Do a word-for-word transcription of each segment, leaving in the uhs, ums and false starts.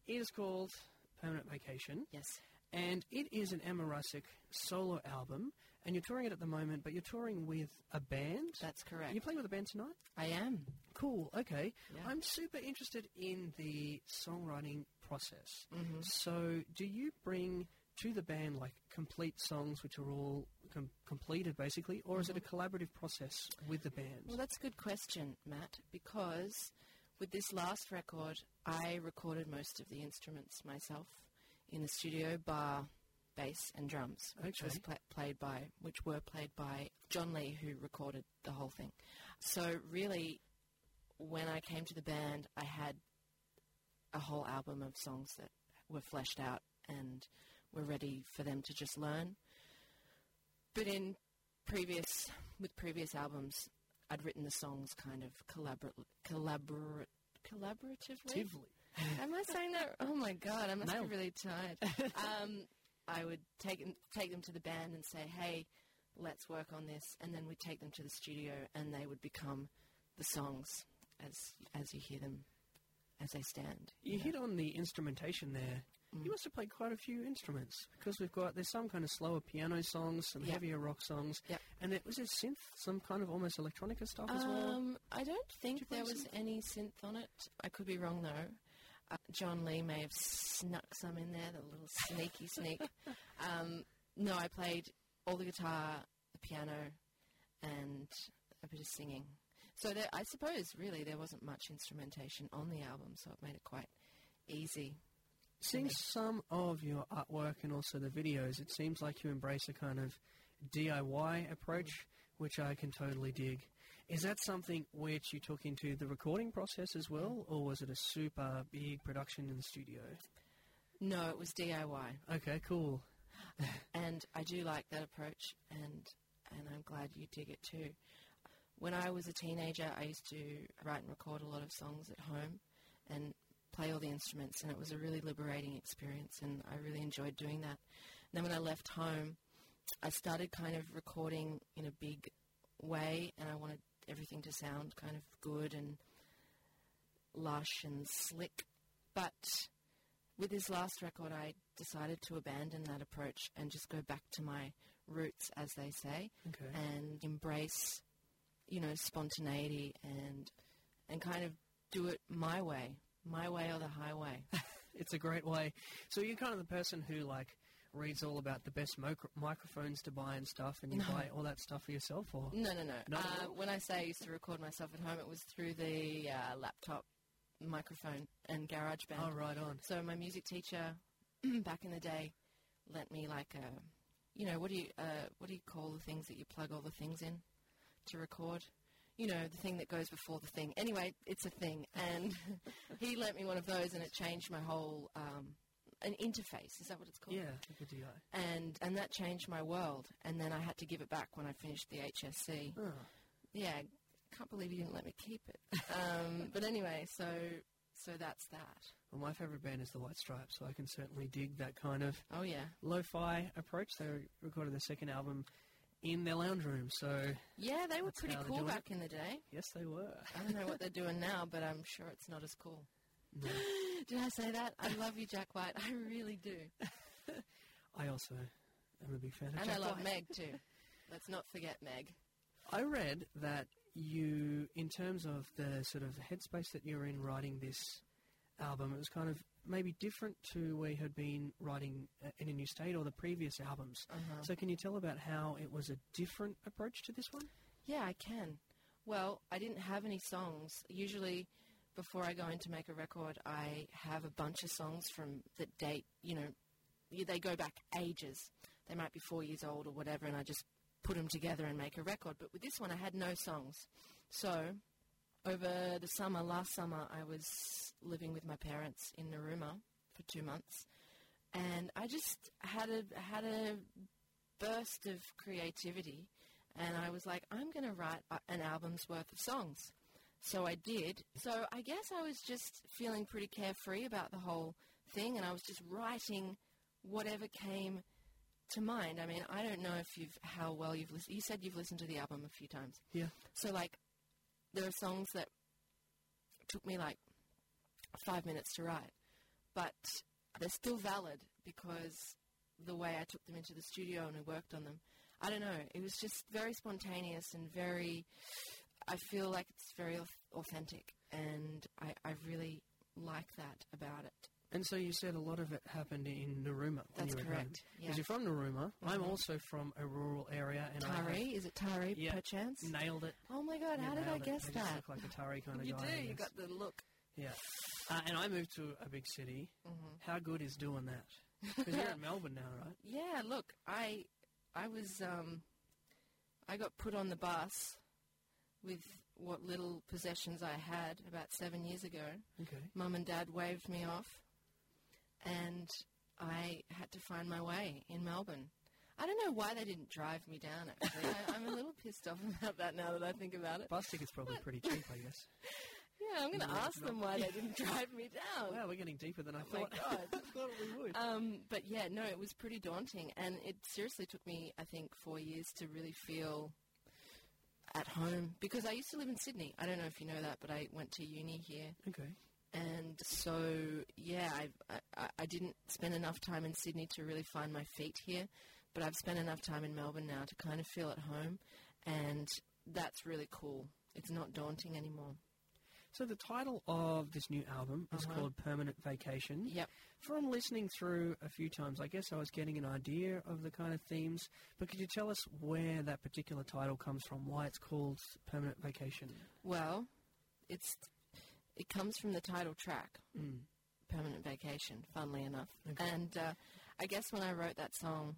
It is called Permanent Vacation. Yes. And it is an Emma Rusick solo album, and you're touring it at the moment, but you're touring with a band? That's correct. Are you playing with a band tonight? I am. Cool, okay. Yeah. I'm super interested in the songwriting process. Mm-hmm. So do you bring to the band, like, complete songs which are all com- completed, basically, or mm-hmm. is it a collaborative process with the band? Well, that's a good question, Matt, because with this last record, I recorded most of the instruments myself in the studio, bar, bass, and drums, which okay. was pla- played by, which were played by John Lee, who recorded the whole thing. So really, when I came to the band, I had a whole album of songs that were fleshed out and were ready for them to just learn. But in previous, with previous albums, I'd written the songs kind of collabor- collabor- collaboratively. Tively. Am I saying that? Oh, my God, I must Nailed. be really tired. um, I would take them, take them to the band and say, hey, let's work on this. And then we'd take them to the studio and they would become the songs as as you hear them, as they stand. You know? hit on the instrumentation there. Mm. You must have played quite a few instruments, because we've got, there's some kind of slower piano songs, some Yep. heavier rock songs, Yep. and it was a synth, some kind of almost electronica stuff as well? Um, I don't think Did you there play was synth? any synth on it. I could be wrong, though. Uh, John Lee may have snuck some in there, the little sneaky sneak. Um, no, I played all the guitar, the piano, and a bit of singing. So there, I suppose, really, there wasn't much instrumentation on the album, so it made it quite easy. Seeing some of your artwork and also the videos, it seems like you embrace a kind of D I Y approach, mm. which I can totally dig. Is that something which you took into the recording process as well, or was it a super big production in the studio? No, it was D I Y. Okay, cool. And I do like that approach, and and I'm glad you dig it too. When I was a teenager, I used to write and record a lot of songs at home and play all the instruments, and it was a really liberating experience, and I really enjoyed doing that. And then when I left home, I started kind of recording in a big way, and I wanted everything to sound kind of good and lush and slick. But with this last record, I decided to abandon that approach and just go back to my roots, as they say, okay. and embrace, you know, spontaneity and and kind of do it my way. My way or the highway. It's a great way. So you're kind of the person who, like, reads all about the best mo- microphones to buy and stuff, and you No. buy all that stuff for yourself, or? No, no, no. Not at Uh, all? when I say I used to record myself at home, it was through the uh, laptop microphone and GarageBand. Oh, right on. So my music teacher back in the day lent me like a, you know, what do you uh, what do you call the things that you plug all the things in to record? You know, the thing that goes before the thing. Anyway, it's a thing. And he lent me one of those, and it changed my whole, um, an interface. Is that what it's called? Yeah, like a D I. And and that changed my world. And then I had to give it back when I finished the H S C. Oh. Yeah, can't believe you didn't let me keep it. Um, but anyway, so so that's that. Well, my favourite band is the White Stripes, so I can certainly dig that kind of Oh, yeah. lo-fi approach. They recorded their second album in their lounge room, so Yeah, they were That's pretty how they're cool doing back in the day. yes, they were. I don't know what they're doing now, but I'm sure it's not as cool. No. Did I say that? I love you, Jack White. I really do. I also am a big fan of And Jack I love White. Meg, too. Let's not forget Meg. I read that you, in terms of the sort of headspace that you're in writing this album, it was kind of maybe different to where you had been writing uh, In a New State or the previous albums. Uh-huh. So can you tell about how it was a different approach to this one? Yeah, I can. Well, I didn't have any songs. Usually, before I go in to make a record, I have a bunch of songs from that date, you know, y- they go back ages. They might be four years old or whatever, and I just put them together and make a record. But with this one, I had no songs. So, over the summer, last summer, I was living with my parents in Narooma for two months, and I just had a had a burst of creativity. And I was like, I'm going to write a- an album's worth of songs. So I did. So I guess I was just feeling pretty carefree about the whole thing, and I was just writing whatever came to mind. I mean, I don't know if you've how well you've listened. You said you've listened to the album a few times. Yeah. So, like, there are songs that took me, like, five minutes to write. but they're still valid because the way I took them into the studio and we worked on them. I don't know. It was just very spontaneous and very, I feel like it's very authentic, and I, I really like that about it. And so you said a lot of it happened in Narooma. That's correct. Because yeah. you're from Narooma. Mm-hmm. I'm also from a rural area. And Tari? I Is it Tari, yeah, perchance? Nailed it. Oh, my God, yeah, how did I guess it. that? I just look like a Tari kind of you guy. You do, you got the look. Yeah. Uh, and I moved to a big city. Mm-hmm. How good is doing that? Because you're in Melbourne now, right? Yeah, look, I I was, um, I got put on the bus with what little possessions I had about seven years ago. Okay. Mum and Dad waved me off, and I had to find my way in Melbourne. I don't know why they didn't drive me down, actually. I, I'm a little pissed off about that now that I think about it. Bus ticket's probably pretty cheap, I guess. Yeah, I'm going to Yeah, ask them why they didn't drive me down. Wow, we're getting deeper than I Oh, thought. my God. I thought we would. Um, but, yeah, no, it was pretty daunting. And it seriously took me, I think, four years to really feel at home. Because I used to live in Sydney. I don't know if you know that, but I went to uni here. Okay. And so, yeah, I, I, I didn't spend enough time in Sydney to really find my feet here. But I've spent enough time in Melbourne now to kind of feel at home. And that's really cool. It's not daunting anymore. So the title of this new album is Uh-huh. called Permanent Vacation. Yep. From listening through a few times, I guess I was getting an idea of the kind of themes, but could you tell us where that particular title comes from, why it's called Permanent Vacation? Well, it's it comes from the title track, Mm. Permanent Vacation, funnily enough. Okay. And uh, I guess when I wrote that song,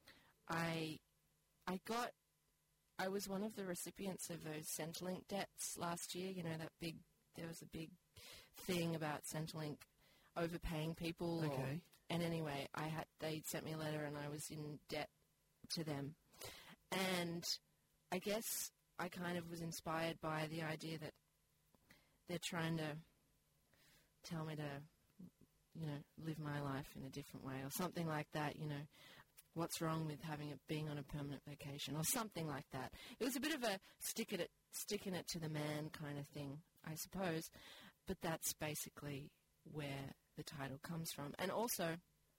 I I got, I was one of the recipients of those Centrelink debts last year, you know, that big, there was a big thing about Centrelink overpaying people. Okay. Or, and anyway, I had, they sent me a letter and I was in debt to them. And I guess I kind of was inspired by the idea that they're trying to tell me to, you know, live my life in a different way or something like that, you know. What's wrong with having it being on a permanent vacation or something like that. It was a bit of a stick it, sticking it to the man kind of thing, I suppose. But that's basically where the title comes from. And also,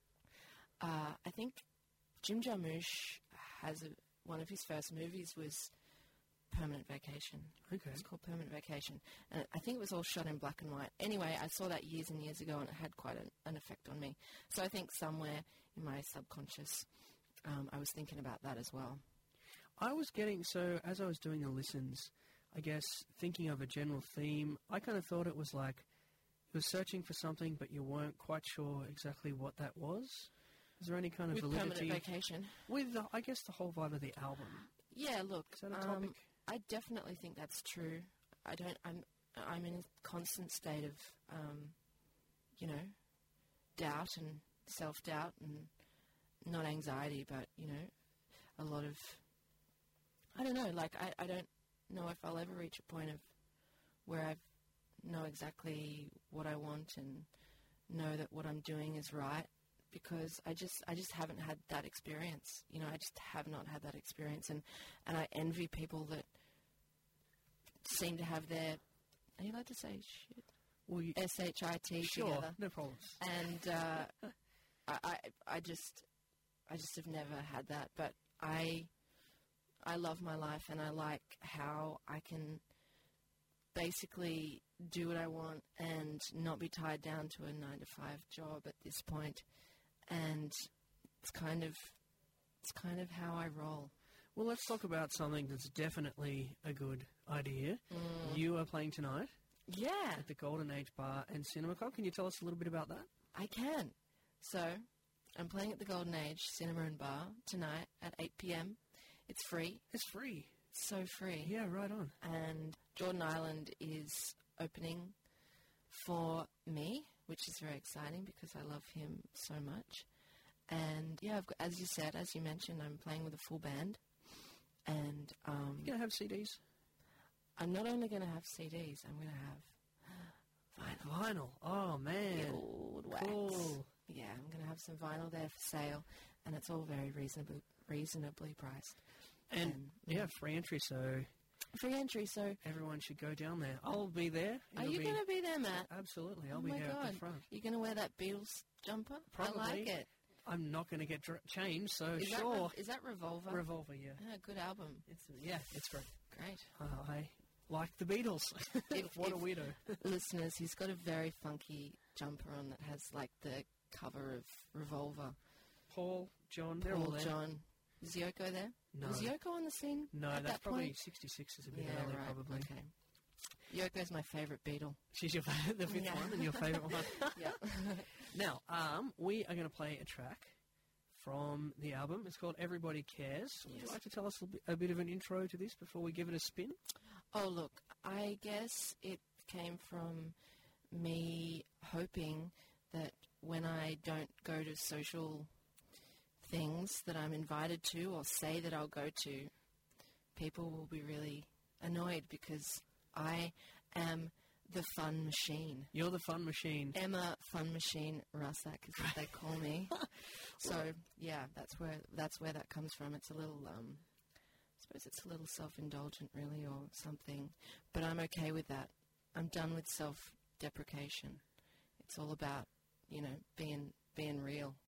uh, I think Jim Jarmusch has a, one of his first movies was Permanent Vacation. Okay. It's called Permanent Vacation. And I think it was all shot in black and white. Anyway, I saw that years and years ago and it had quite an, an effect on me. So I think somewhere in my subconscious, um, I was thinking about that as well. I was getting, so as I was doing the listens, I guess thinking of a general theme, I kind of thought it was like you were searching for something but you weren't quite sure exactly what that was. Is there any kind of With validity? Permanent Vacation? With, the, I guess, the whole vibe of the album. Yeah, look. Is that a topic? Um, I definitely think that's true. I don't, I'm, I'm in a constant state of, um, you know, doubt and self-doubt and not anxiety, but, you know, a lot of, I don't know, like, I, I don't know if I'll ever reach a point of where I know exactly what I want and know that what I'm doing is right, because I just I just haven't had that experience. You know, I just have not had that experience, and, and I envy people that seem to have their, are you allowed to say shit? Well, you, S H I T sure, together. no problems. And uh, I, I, I just, I just have never had that. But I, I love my life, and I like how I can basically do what I want and not be tied down to a nine to five job at this point. And it's kind of, it's kind of how I roll. Well, let's talk about something that's definitely a good idea. Mm. You are playing tonight Yeah, at the Golden Age Bar and Cinema Club. Can you tell us a little bit about that? I can. So I'm playing at the Golden Age Cinema and Bar tonight at eight p.m. It's free. It's free. So free. Yeah, right on. And Jordan Island is opening for me, which is very exciting because I love him so much. And yeah, I've got, as you said, as you mentioned, I'm playing with a full band. And um, You're going to have C Ds? I'm not only going to have C Ds, I'm going to have vinyl. Vinyl. Oh, man. Old wax. Cool. Yeah, I'm going to have some vinyl there for sale, and it's all very reasonably reasonably priced. And, Um, yeah, free entry, so Free entry, so... Everyone should go down there. I'll be there. Are It'll you be- going to be there, Matt? Absolutely. I'll Oh be my here at God. the front. You going to wear that Beatles jumper? Probably. I like it. I'm not going to get dr- changed, so Is that sure. Re- is that Revolver? Revolver, yeah. Ah, good album. It's yeah, it's great. Great. Uh, I like the Beatles. If- what a if- weirdo. Listeners, he's got a very funky jumper on that has, like, the cover of Revolver. Paul, John, they're all Paul, there. John. Is Yoko there? No. Was Yoko on the scene No, at that's that probably point? sixty-six is a bit Yeah, early, right. probably. Okay. Yoko's my favourite Beatle. She's your fa- the fifth Yeah. one and your favourite one. Yeah. Now, um, we are going to play a track from the album. It's called Everybody Cares. Would you Yes. like to tell us a, bit, a bit of an intro to this before we give it a spin? Oh, look, I guess it came from me hoping that when I don't go to social things that I'm invited to or say that I'll go to, people will be really annoyed because I am the fun machine. You're the fun machine. Emma Fun Machine Russack is what they call me. So yeah, that's where that's where that comes from. It's a little, um, I suppose it's a little self-indulgent, really, or something. But I'm okay with that. I'm done with self-deprecation. It's all about, you know, being being real.